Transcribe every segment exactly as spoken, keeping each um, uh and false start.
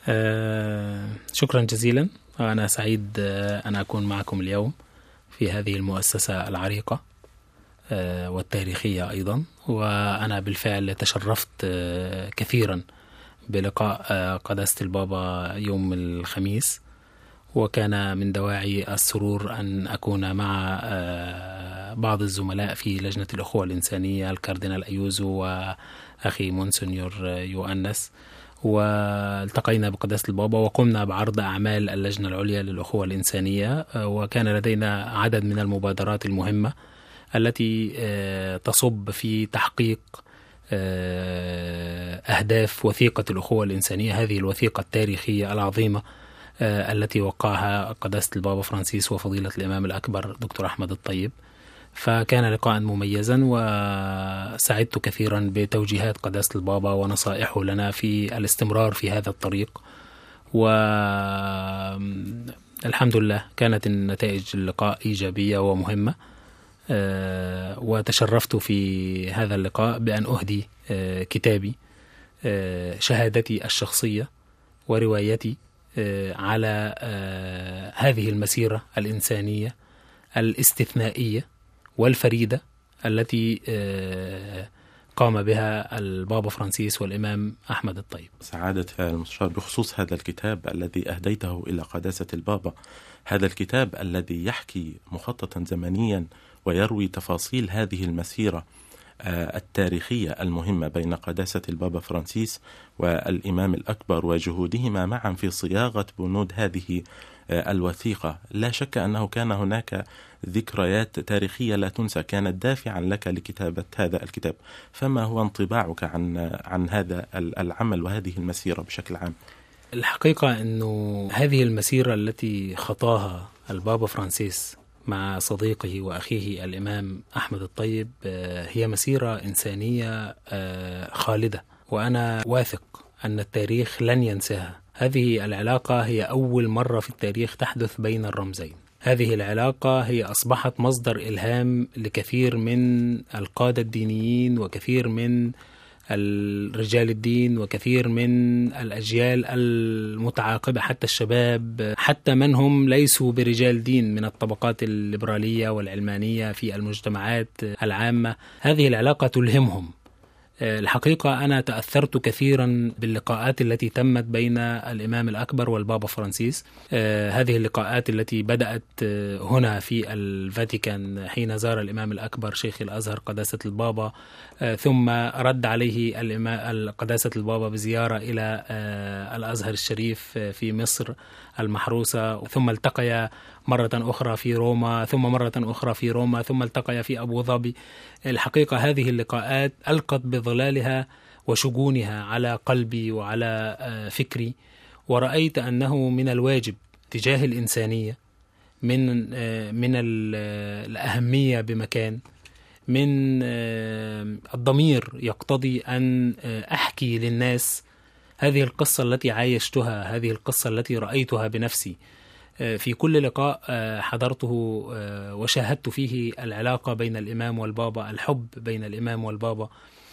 آه شكرا جزيلا. أنا سعيد آه أن أكون معكم اليوم في هذه المؤسسة العريقة آه والتاريخية أيضا. وأنا بالفعل تشرفت آه كثيرا بلقاء آه قداسة البابا يوم الخميس، وكان من دواعي السرور أن أكون مع آه بعض الزملاء في لجنة الأخوة الإنسانية، الكاردينال أيوزو وأخي مونسنيور يوأنس، والتقينا بقداسة البابا وقمنا بعرض أعمال اللجنة العليا للأخوة الإنسانية. وكان لدينا عدد من المبادرات المهمة التي تصب في تحقيق أهداف وثيقة الأخوة الإنسانية، هذه الوثيقة التاريخية العظيمة التي وقعها قداسة البابا فرانسيس وفضيلة الإمام الأكبر دكتور أحمد الطيب. فكان لقاء مميزا، وسعدت كثيرا بتوجيهات قداسة البابا ونصائحه لنا في الاستمرار في هذا الطريق، والحمد لله كانت النتائج اللقاء إيجابية ومهمة. وتشرفت في هذا اللقاء بأن أهدي كتابي، شهادتي الشخصية وروايتي على هذه المسيرة الإنسانية الاستثنائية والفريدة التي قام بها البابا فرانسيس والإمام أحمد الطيب. سعادة المستشار، بخصوص هذا الكتاب الذي أهديته إلى قداسة البابا، هذا الكتاب الذي يحكي مخططا زمنيا ويروي تفاصيل هذه المسيرة التاريخية المهمة بين قداسة البابا فرانسيس والإمام الأكبر وجهودهما معا في صياغة بنود هذه الوثيقة، لا شك أنه كان هناك ذكريات تاريخية لا تنسى كانت دافعا لك لكتابة هذا الكتاب. فما هو انطباعك عن عن هذا العمل وهذه المسيرة بشكل عام؟ الحقيقة أنه هذه المسيرة التي خطاها البابا فرانسيس مع صديقه وأخيه الإمام أحمد الطيب هي مسيرة إنسانية خالدة، وأنا واثق أن التاريخ لن ينساها. هذه العلاقة هي أول مرة في التاريخ تحدث بين الرمزين. هذه العلاقة هي أصبحت مصدر إلهام لكثير من القادة الدينيين وكثير من الرجال الدين وكثير من الأجيال المتعاقبة، حتى الشباب، حتى من هم ليسوا برجال دين من الطبقات الليبرالية والعلمانية في المجتمعات العامة. هذه العلاقة تلهمهم. الحقيقة أنا تأثرت كثيرا باللقاءات التي تمت بين الإمام الأكبر والبابا فرانسيس. هذه اللقاءات التي بدأت هنا في الفاتيكان حين زار الإمام الأكبر شيخ الأزهر قداسة البابا، ثم رد عليه قداسة البابا بزيارة إلى الأزهر الشريف في مصر المحروسة، ثم التقيا مرة أخرى في روما، ثم مرة أخرى في روما، ثم التقيا في أبو ظبي. الحقيقة هذه اللقاءات ألقت بظلالها وشجونها على قلبي وعلى فكري، ورأيت أنه من الواجب تجاه الإنسانية، من من الأهمية بمكان، من الضمير يقتضي أن أحكي للناس هذه القصة التي عايشتها، هذه القصة التي رأيتها بنفسي. في كل لقاء حضرته وشاهدت فيه العلاقة بين الإمام والبابا، الحب بين الإمام والبابا،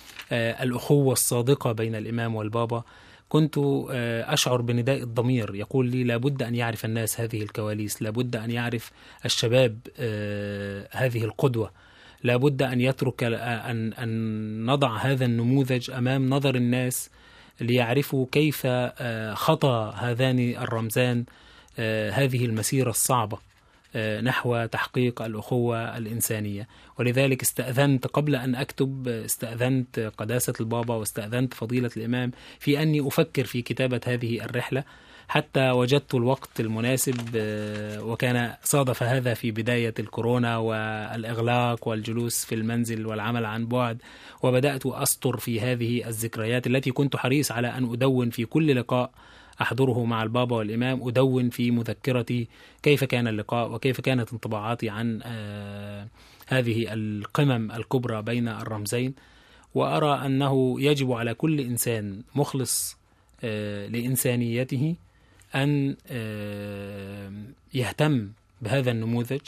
الأخوة الصادقة بين الإمام والبابا، كنت أشعر بنداء الضمير يقول لي لابد أن يعرف الناس هذه الكواليس، لابد أن يعرف الشباب هذه القدوة، لابد أن يترك أن, أن نضع هذا النموذج أمام نظر الناس ليعرفوا كيف خطى هذان الرمزان هذه المسيرة الصعبة نحو تحقيق الأخوة الإنسانية. ولذلك استأذنت قبل أن أكتب، استأذنت قداسة البابا واستأذنت فضيلة الإمام في أني أفكر في كتابة هذه الرحلة، حتى وجدت الوقت المناسب، وكان صادف هذا في بداية الكورونا والإغلاق والجلوس في المنزل والعمل عن بعد، وبدأت أسطر في هذه الذكريات التي كنت حريص على أن أدون في كل لقاء أحضره مع البابا والإمام، أدون في مذكرتي كيف كان اللقاء وكيف كانت انطباعاتي عن آه هذه القمم الكبرى بين الرمزين. وأرى أنه يجب على كل إنسان مخلص آه لإنسانيته أن آه يهتم بهذا النموذج،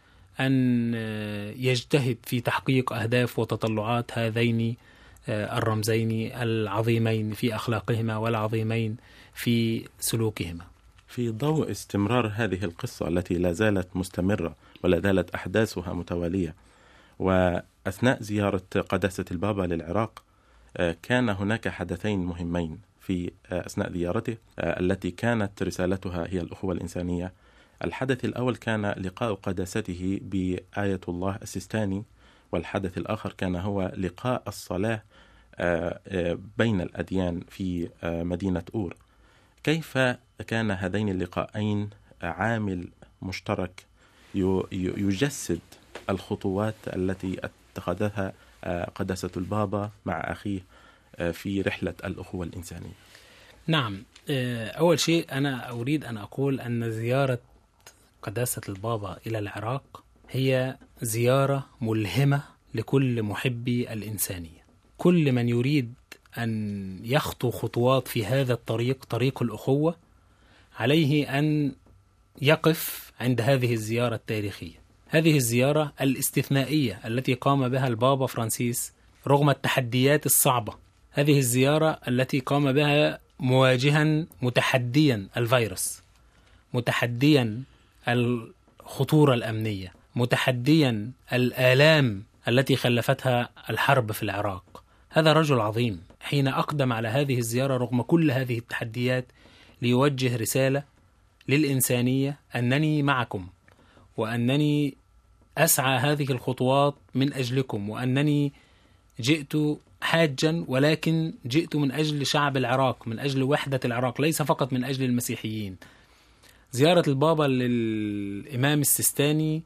أن آه يجتهد في تحقيق أهداف وتطلعات هذين آه الرمزين العظيمين في أخلاقهما والعظيمين في سلوكهما. في ضوء استمرار هذه القصة التي لا زالت مستمرة ولا زالت أحداثها متوالية، وأثناء زيارة قداسة البابا للعراق كان هناك حدثين مهمين في أثناء زيارته التي كانت رسالتها هي الأخوة الإنسانية. الحدث الأول كان لقاء قداسته بآية الله السيستاني، والحدث الآخر كان هو لقاء الصلاة بين الأديان في مدينة أور. كيف كان هذين اللقاءين عامل مشترك يجسد الخطوات التي اتخذها قداسة البابا مع أخيه في رحلة الأخوة الإنسانية؟ نعم، أول شيء أنا أريد أن أقول أن زيارة قداسة البابا إلى العراق هي زيارة ملهمة لكل محبي الإنسانية. كل من يريد أن يخطو خطوات في هذا الطريق، طريق الأخوة، عليه أن يقف عند هذه الزيارة التاريخية، هذه الزيارة الاستثنائية التي قام بها البابا فرانسيس رغم التحديات الصعبة، هذه الزيارة التي قام بها مواجها متحديا الفيروس، متحديا الخطورة الأمنية، متحديا الآلام التي خلفتها الحرب في العراق. هذا رجل عظيم حين أقدم على هذه الزيارة رغم كل هذه التحديات ليوجه رسالة للإنسانية أنني معكم، وأنني أسعى هذه الخطوات من أجلكم، وأنني جئت حاجا ولكن جئت من أجل شعب العراق، من أجل وحدة العراق، ليس فقط من أجل المسيحيين. زيارة البابا للإمام السيستاني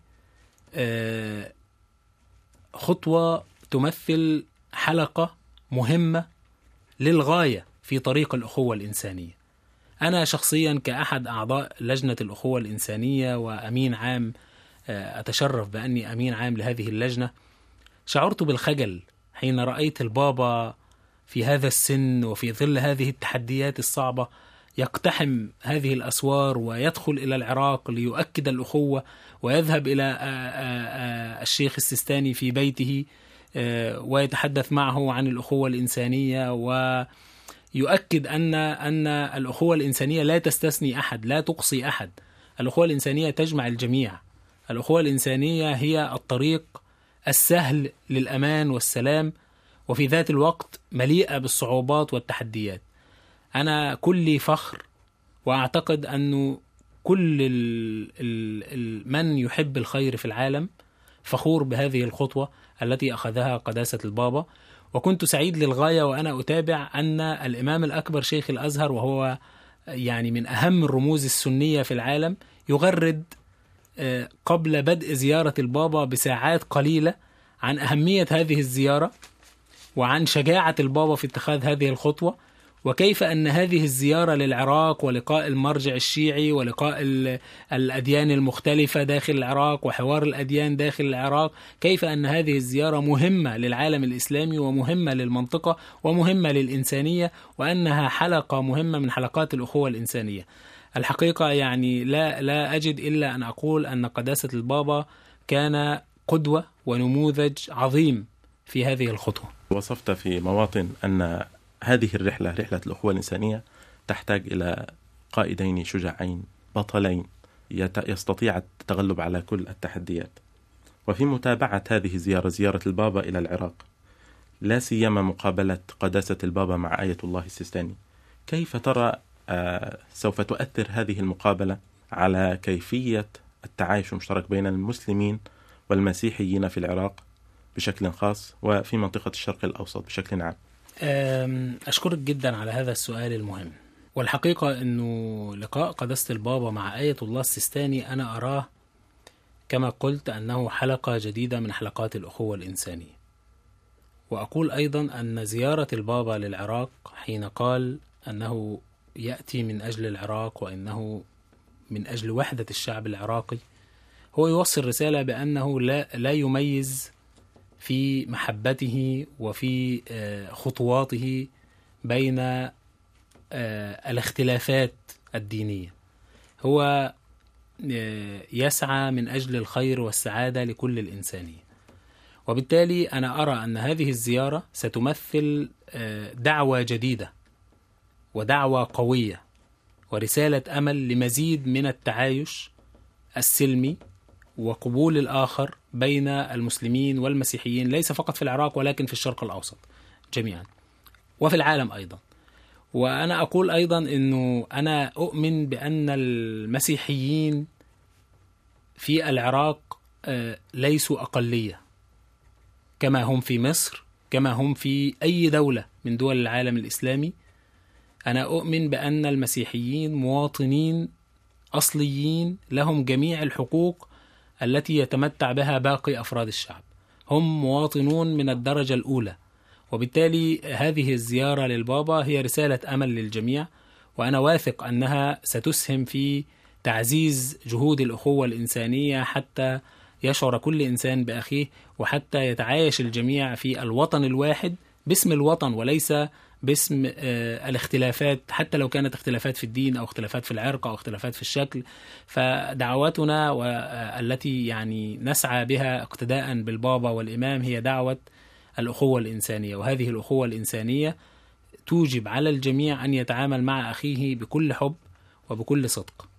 خطوة تمثل حلقة مهمة للغاية في طريق الأخوة الإنسانية. أنا شخصيا كأحد أعضاء لجنة الأخوة الإنسانية وأمين عام، أتشرف بأني أمين عام لهذه اللجنة، شعرت بالخجل حين رأيت البابا في هذا السن وفي ظل هذه التحديات الصعبة يقتحم هذه الأسوار ويدخل إلى العراق ليؤكد الأخوة، ويذهب إلى الشيخ السيستاني في بيته ويتحدث معه عن الأخوة الإنسانية، ويؤكد أن أن الأخوة الإنسانية لا تستثني أحد، لا تقصي أحد. الأخوة الإنسانية تجمع الجميع. الأخوة الإنسانية هي الطريق السهل للأمان والسلام، وفي ذات الوقت مليئة بالصعوبات والتحديات. أنا كلي فخر، وأعتقد أنه كل ال ال من يحب الخير في العالم فخور بهذه الخطوة التي أخذها قداسة البابا. وكنت سعيد للغاية وأنا أتابع أن الإمام الأكبر شيخ الأزهر، وهو يعني من أهم الرموز السنية في العالم، يغرد قبل بدء زيارة البابا بساعات قليلة عن أهمية هذه الزيارة وعن شجاعة البابا في اتخاذ هذه الخطوة، وكيف أن هذه الزيارة للعراق ولقاء المرجع الشيعي ولقاء الأديان المختلفة داخل العراق وحوار الأديان داخل العراق، كيف أن هذه الزيارة مهمة للعالم الإسلامي ومهمة للمنطقة ومهمة للإنسانية، وأنها حلقة مهمة من حلقات الأخوة الإنسانية. الحقيقة يعني لا لا أجد إلا أن أقول أن قداسة البابا كان قدوة ونموذج عظيم في هذه الخطوة. وصفت في مواطن أن هذه الرحلة، رحلة الأخوة الإنسانية، تحتاج إلى قائدين شجاعين بطلين يستطيع التغلب على كل التحديات. وفي متابعة هذه الزيارة، زيارة البابا إلى العراق، لا سيما مقابلة قداسة البابا مع آية الله السيستاني، كيف ترى آه سوف تؤثر هذه المقابلة على كيفية التعايش المشترك بين المسلمين والمسيحيين في العراق بشكل خاص وفي منطقة الشرق الأوسط بشكل عام؟ أشكرك جدا على هذا السؤال المهم. والحقيقة أنه لقاء قداسة البابا مع آية الله السيستاني أنا أراه كما قلت أنه حلقة جديدة من حلقات الأخوة الإنسانية. وأقول أيضا أن زيارة البابا للعراق حين قال أنه يأتي من أجل العراق وأنه من أجل وحدة الشعب العراقي، هو يوصل رسالة بأنه لا, لا يميز في محبته وفي خطواته بين الاختلافات الدينية. هو يسعى من أجل الخير والسعادة لكل الإنسانية. وبالتالي أنا أرى أن هذه الزيارة ستمثل دعوة جديدة ودعوة قوية ورسالة أمل لمزيد من التعايش السلمي وقبول الآخر بين المسلمين والمسيحيين، ليس فقط في العراق ولكن في الشرق الأوسط جميعا وفي العالم أيضا. وأنا أقول أيضا أنه أنا أؤمن بأن المسيحيين في العراق ليسوا أقلية كما هم في مصر، كما هم في أي دولة من دول العالم الإسلامي. أنا أؤمن بأن المسيحيين مواطنين أصليين لهم جميع الحقوق التي يتمتع بها باقي أفراد الشعب، هم مواطنون من الدرجة الأولى. وبالتالي هذه الزيارة للبابا هي رسالة أمل للجميع، وأنا واثق أنها ستسهم في تعزيز جهود الأخوة الإنسانية حتى يشعر كل إنسان بأخيه، وحتى يتعايش الجميع في الوطن الواحد باسم الوطن وليس باسم الاختلافات، حتى لو كانت اختلافات في الدين أو اختلافات في العرق أو اختلافات في الشكل. فدعواتنا والتي يعني نسعى بها اقتداء بالبابا والإمام هي دعوة الأخوة الإنسانية، وهذه الأخوة الإنسانية توجب على الجميع أن يتعامل مع أخيه بكل حب وبكل صدق.